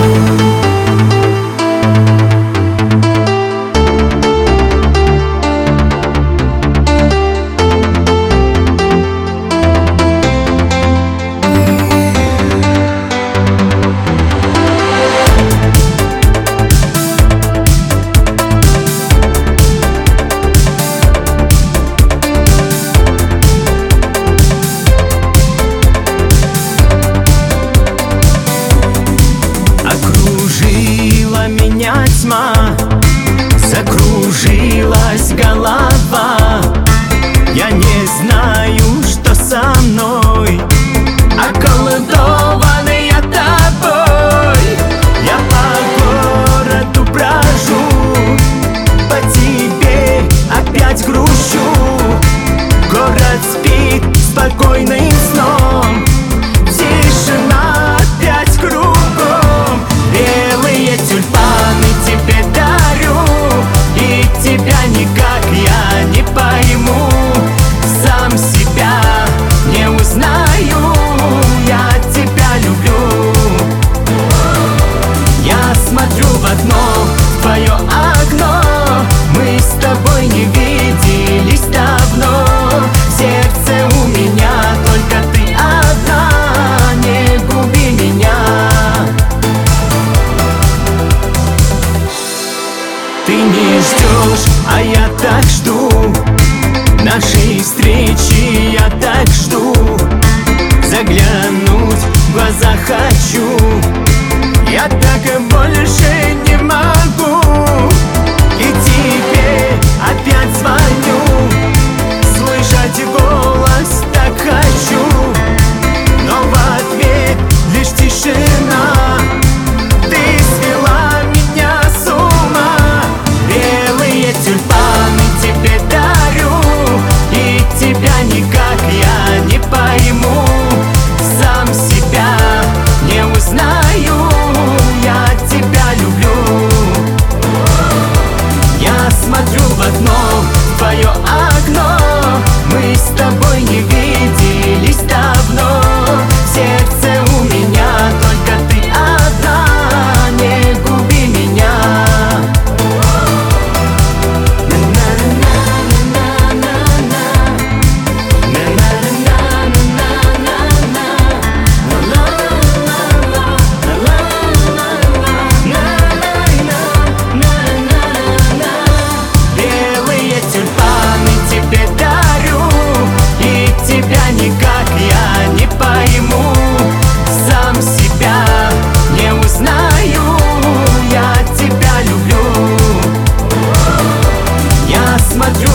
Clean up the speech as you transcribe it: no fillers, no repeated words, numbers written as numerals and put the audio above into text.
Окружила меня тьма, закружилась голова. Я не знаю, что со мной, околдованный я тобой. Я по городу брожу, по тебе опять грущу. Город спит спокойным сном, тишина опять кругом. Белые тюльпаны тебе дарю, и тебя никак я не пойму. Сам себя не узнаю, я тебя люблю. Я смотрю в окно, в твое окно. Мы с тобой не виделись давно. В сердце у меня только ты одна, не губи меня. Ты не ждешь, а я так жду. Нашей встречи я так жду. Заглянуть в глаза хочу. Я так больше не могу. И тебе опять звоню, слышать голос так хочу. Но в ответ лишь тишина. Ты свела меня с ума. Белые тюльпаны тебе дарю, и тебя никак я не пойму. Сам себя не узнаю, я тебя люблю. Я смотрю в окно, в твое окно. Мы с тобой не виделись давно. В сердце у меня только ты одна, не губи меня. Белые тюльпаны тебе дарю, и тебя никак я не пойму. Сам себя не узнаю, я тебя люблю. Я смотрю